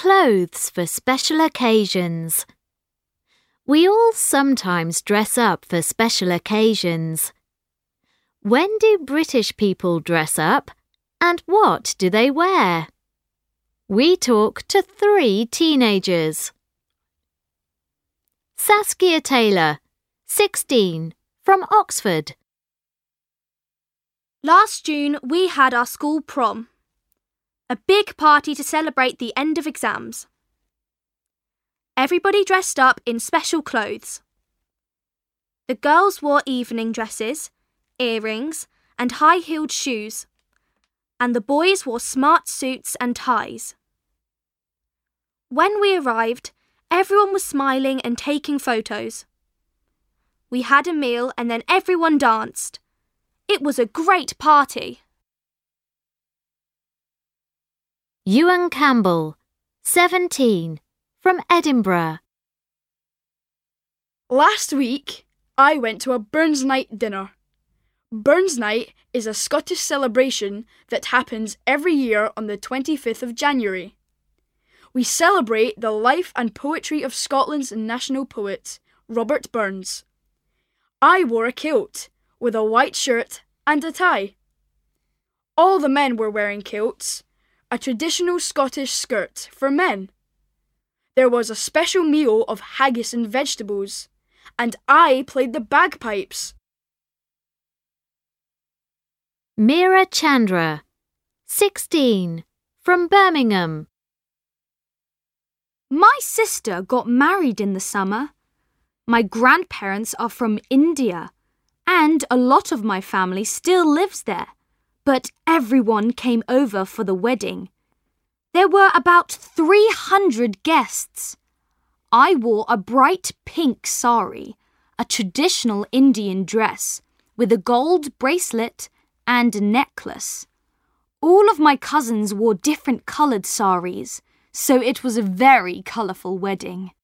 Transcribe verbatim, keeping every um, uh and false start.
clothes for special occasions. We all sometimes dress up for special occasions. When do British people dress up, and what do they wear? We talk to three teenagers. Saskia Taylor, sixteen, from Oxford. Last June, we had our school prom. A big party to celebrate the end of exams. Everybody dressed up in special clothes. The girls wore evening dresses, earrings, and high-heeled shoes, and the boys wore smart suits and ties. When we arrived, everyone was smiling and taking photos. We had a meal and then everyone danced. It was a great party. Ewan Campbell, seventeen, from Edinburgh. Last week, I went to a Burns Night dinner. Burns Night is a Scottish celebration that happens every year on the twenty-fifth of January. We celebrate the life and poetry of Scotland's national poet, Robert Burns. I wore a kilt with a white shirt and a tie. All the men were wearing kilts, a traditional Scottish skirt for men. There was a special meal of haggis and vegetables, and I played the bagpipes. Meera Chandra, sixteen, from Birmingham. My sister got married in the summer. My grandparents are from India, and a lot of my family still lives there. But everyone came over for the wedding. There were about three hundred guests. I wore a bright pink sari, a traditional Indian dress, with a gold bracelet and a necklace. All of my cousins wore different coloured saris, so it was a very colourful wedding.